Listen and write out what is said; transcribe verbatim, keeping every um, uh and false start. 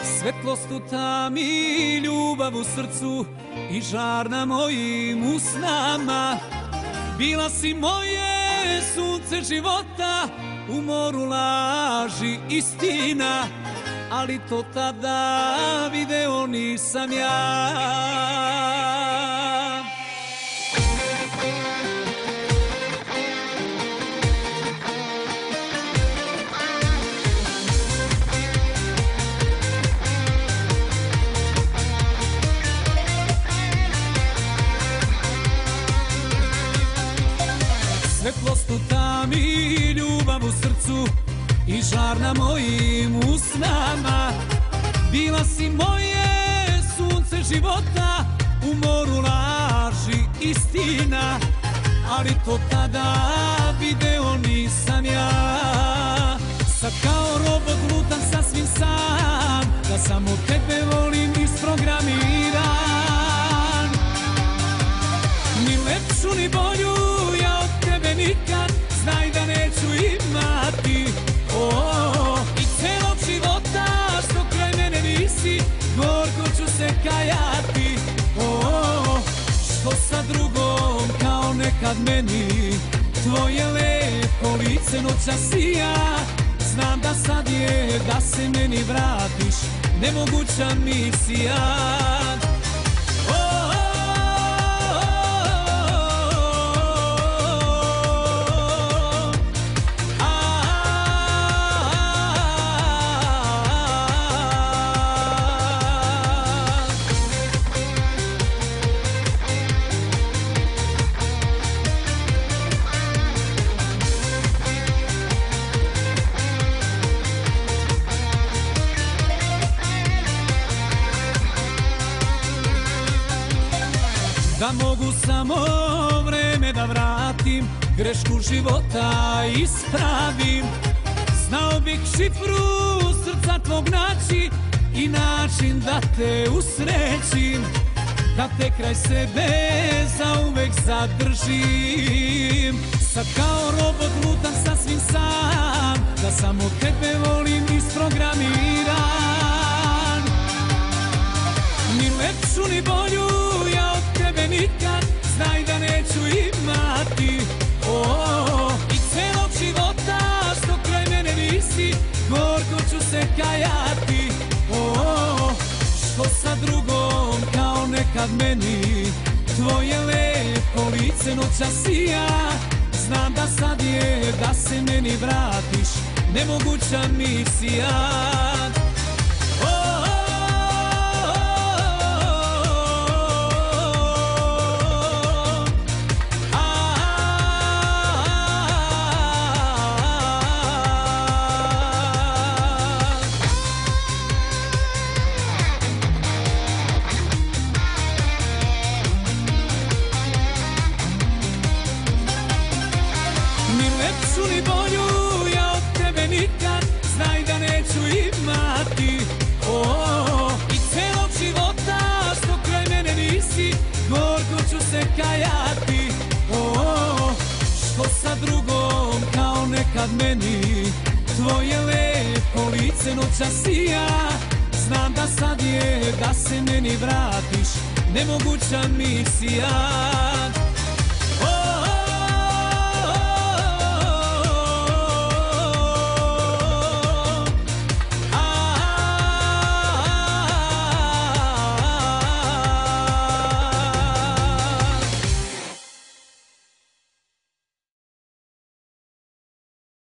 Svetlost u tami, ljubav u srcu i žar na mojim usnama. Bila si moje sunce života, u moru laži istina, ali to tada video nisam ja. Svetlost u tami, ljubav u srcu i žar na mojim usnama. Bila si moje sunce života, u moru laži istina, ali to tada video nisam ja. Sad kao robot lutam sasvim sam, da samo tebe volim isprogramiran. Ni lepšu ni bolju ja od tebe nikad, znaj da neću imati. Oh, i celog života što kraj mene nisi, gorko ću se kajati. Oh, što sa drugom kao nekad meni, tvoje lepo lice noćas sija. Znam da sad je da se meni vratiš, nemoguća misija. Da mogu samo vreme da vratim, grešku života ispravim. Znao bih šifru srca tvog naći i način da te usrećim, da te kraj sebe zauvek zadržim. Sad kao robot lutam sasvim sam, da samo tebe volim isprogramiran. Ni lepšu ni bolju ja od tebe nikad, znaj da neću imati. Oh, i celog života što kraj mene nisi, gorko ću se kajati. Oh, što sa drugom kao nekad meni, tvoje lepo lice noćas sija. Znam da sad je da se meni vratiš, nemoguća misija. Ni bolju ja od tebe nikad, znaj da neću imati. Oh, i celog života što kraj mene nisi, gorko ću se kajati. Oh, što sa drugom kao nekad meni, tvoje lepo lice noćas sija. Znam da sad je da se meni vratiš, nemoguća misija.